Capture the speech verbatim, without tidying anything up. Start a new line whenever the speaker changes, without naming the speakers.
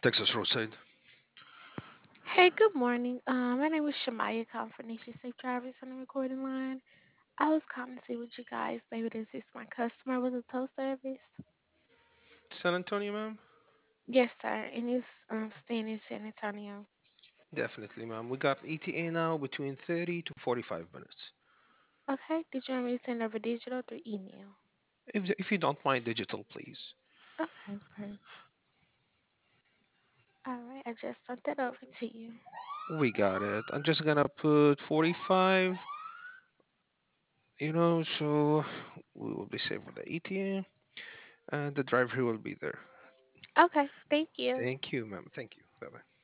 Texas Roadside.
Hey, good morning. Um, my name is Shamaya, calling for Nation Safe Drivers on the recording line. I was calling to see what you guys maybe to assist my customer with a tow service.
San Antonio, ma'am?
Yes, sir. And it's um staying in San Antonio.
Definitely, ma'am. We got E T A now between thirty to forty-five minutes.
Okay. Did you want me to send over digital through email?
If, if you don't mind digital, please.
Okay, perfect. All right, I just sent that over to you.
We got it. I'm just gonna put forty-five, you know, so we will be safe with the E T A and the driver will be there.
Okay, thank you.
Thank you, ma'am. Thank you. Bye bye.